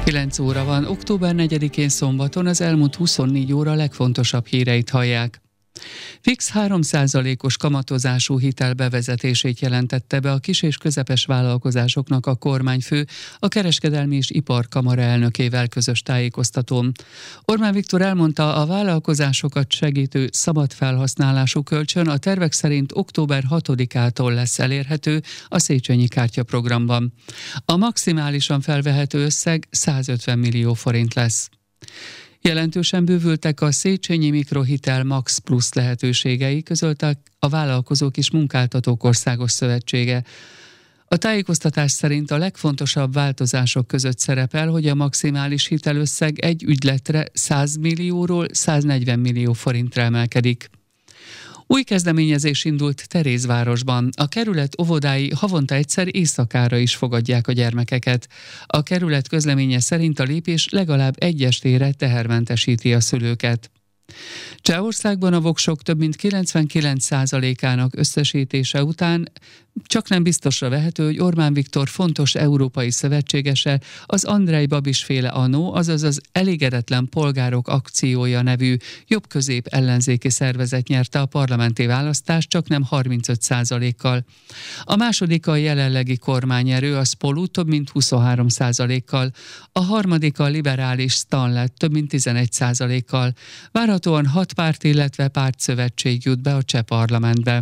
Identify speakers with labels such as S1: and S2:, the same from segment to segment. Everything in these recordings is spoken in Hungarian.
S1: 9 óra van, október 4-én szombaton, az elmúlt 24 óra legfontosabb híreit hallják. Fix 3%-os kamatozású hitel bevezetését jelentette be a kis- és közepes vállalkozásoknak a kormányfő a Kereskedelmi és Iparkamara elnökével közös tájékoztatón. Orbán Viktor elmondta, a vállalkozásokat segítő szabad felhasználású kölcsön a tervek szerint október 6-ától lesz elérhető a Széchenyi kártyaprogramban. A maximálisan felvehető összeg 150 millió forint lesz. Jelentősen bővültek a Széchenyi Mikrohitel Max Plus lehetőségei, közölte a Vállalkozók és Munkáltatók Országos Szövetsége. A tájékoztatás szerint a legfontosabb változások között szerepel, hogy a maximális hitelösszeg egy ügyletre 100 millióról 140 millió forintra emelkedik. Új kezdeményezés indult Terézvárosban. A kerület óvodái havonta egyszer éjszakára is fogadják a gyermekeket. A kerület közleménye szerint a lépés legalább egy estére tehermentesíti a szülőket. Csehországban a voksok több mint 99%-ának összesítése után csaknem biztosra vehető, hogy Orbán Viktor fontos európai szövetségese az Andrej Babis-féle ANO, azaz az Elégedetlen Polgárok Akciója nevű jobb-közép ellenzéki szervezet nyerte a parlamenti választást csaknem 35%-kal. A második a jelenlegi kormányerő, a SPOLU több mint 23%-kal, a harmadik a liberális STAN lett több mint 11%-kal. Várhatóan 6 párt, illetve pártszövetség jut be a cseh parlamentbe.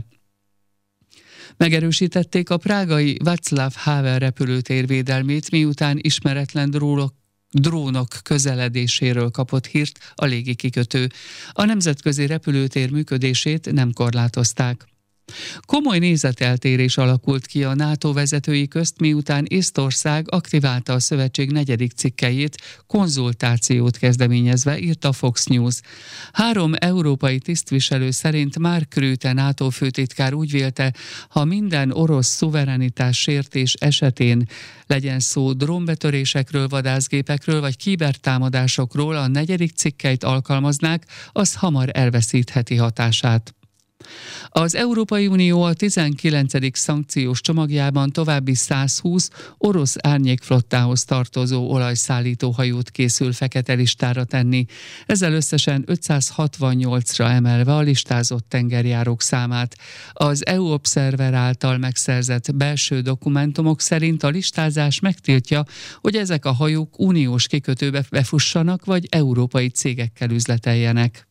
S1: Megerősítették a prágai Václav Havel repülőtér védelmét, miután ismeretlen drónok közeledéséről kapott hírt a légikikötő. A nemzetközi repülőtér működését nem korlátozták. Komoly nézeteltérés alakult ki a NATO vezetői közt, miután Észtország aktiválta a szövetség 4. cikkelyét, konzultációt kezdeményezve, írta a Fox News. 3 európai tisztviselő szerint Mark Rutte NATO főtitkár úgy vélte, ha minden orosz szuverenitás sértés esetén, legyen szó drónbetörésekről, vadászgépekről vagy kibertámadásokról, a 4. cikkelyt alkalmaznák, az hamar elveszítheti hatását. Az Európai Unió a 19. szankciós csomagjában további 120 orosz árnyékflottához tartozó olajszállító hajót készül fekete listára tenni, ezzel összesen 568-ra emelve a listázott tengerjárók számát. Az EU Observer által megszerzett belső dokumentumok szerint a listázás megtiltja, hogy ezek a hajók uniós kikötőbe befussanak, vagy európai cégekkel üzleteljenek.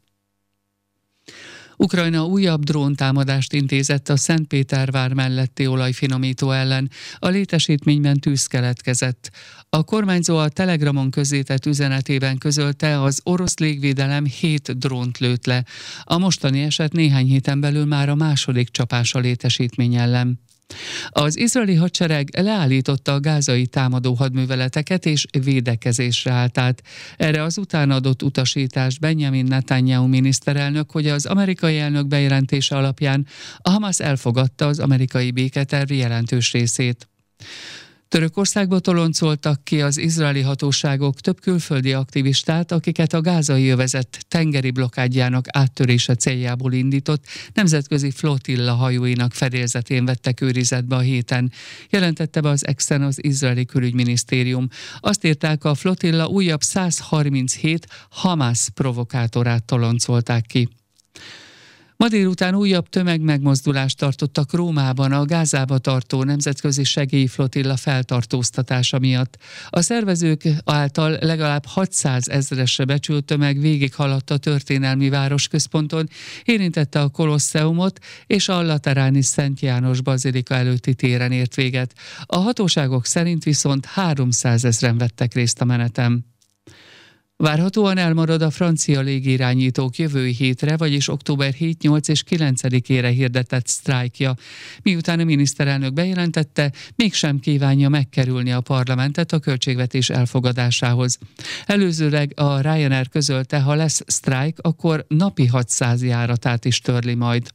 S1: Ukrajna újabb dróntámadást intézett a Szentpétervár melletti olajfinomító ellen. A létesítményben tűz keletkezett. A kormányzó a Telegramon közzétett üzenetében közölte, az orosz légvédelem 7 drónt lőtt le. A mostani eset néhány héten belül már a második csapás a létesítmény ellen. Az izraeli hadsereg leállította a gázai támadó hadműveleteket és védekezésre állt át. Erre az utána adott utasítást Benjamin Netanyahu miniszterelnök, hogy az amerikai elnök bejelentése alapján a Hamas elfogadta az amerikai béketerv jelentős részét. Törökországba toloncoltak ki az izraeli hatóságok több külföldi aktivistát, akiket a gázai övezet tengeri blokkádjának áttörése céljából indított nemzetközi flotilla hajóinak fedélzetén vettek őrizetbe a héten, jelentette be az Exen az izraeli külügyminisztérium. Azt írták, a flotilla újabb 137 Hamas provokátorát toloncolták ki. Ma délután újabb tömegmegmozdulást tartottak Rómában a Gázába tartó nemzetközi segélyflotilla feltartóztatása miatt. A szervezők által legalább 600 000-esre becsült tömeg végighaladt a történelmi városközponton, érintette a Kolosseumot és a Lateráni Szent János bazilika előtti téren ért véget. A hatóságok szerint viszont 300 000-en vettek részt a meneten. Várhatóan elmarad a francia légirányítók jövő hétre, vagyis október 7, 8 és 9-ére hirdetett sztrájkja, miután a miniszterelnök bejelentette, mégsem kívánja megkerülni a parlamentet a költségvetés elfogadásához. Előzőleg a Ryanair közölte, ha lesz sztrájk, akkor napi 600 járatát is törli majd.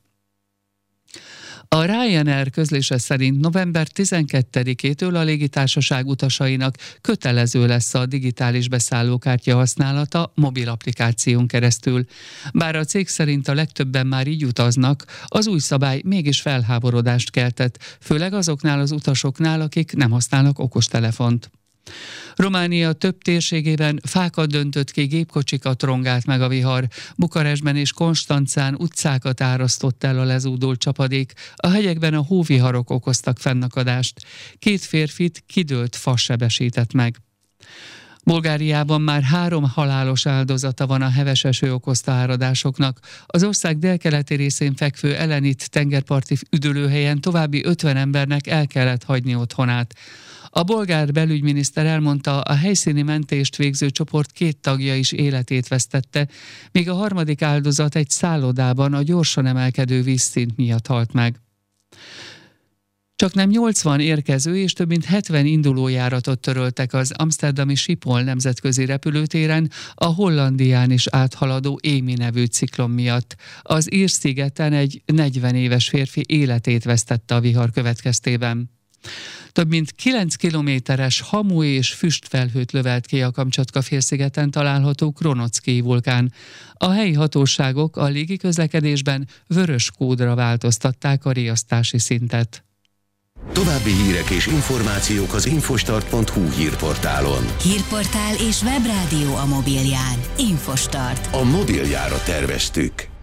S1: A Ryanair közlése szerint november 12-től a légitársaság utasainak kötelező lesz a digitális beszállókártya használata mobil applikáción keresztül. Bár a cég szerint a legtöbben már így utaznak, az új szabály mégis felháborodást keltett, főleg azoknál az utasoknál, akik nem használnak okostelefont. Románia több térségében fákat döntött ki, gépkocsikat rongált meg a vihar. Bukarestben és Konstancán utcákat árasztott el a lezúdult csapadék, a hegyekben a hóviharok okoztak fennakadást. 2 férfit kidőlt fa sebesített meg. Bulgáriában már 3 halálos áldozata van a heves eső okozta áradásoknak. Az ország délkeleti részén fekvő Elenit tengerparti üdülőhelyen további 50 embernek el kellett hagyni otthonát. A bolgár belügyminiszter elmondta, a helyszíni mentést végző csoport 2 tagja is életét vesztette, míg a 3. áldozat egy szállodában a gyorsan emelkedő vízszint miatt halt meg. Csaknem 80 érkező és több mint 70 indulójáratot töröltek az amszterdami Schiphol nemzetközi repülőtéren a Hollandián is áthaladó Amy nevű ciklon miatt. Az Ír-szigeten egy 40 éves férfi életét vesztette a vihar következtében. Több mint 9 kilométeres hamu és füstfelhőt lövelt ki a Kamcsatka-félszigeten található Kronockij vulkán. A helyi hatóságok a légiközlekedésben vörös kódra változtatták a riasztási szintet.
S2: További hírek és információk az infostart.hu hírportálon.
S3: Hírportál és webrádió a mobilján. Infostart.
S2: A mobiljára terveztük.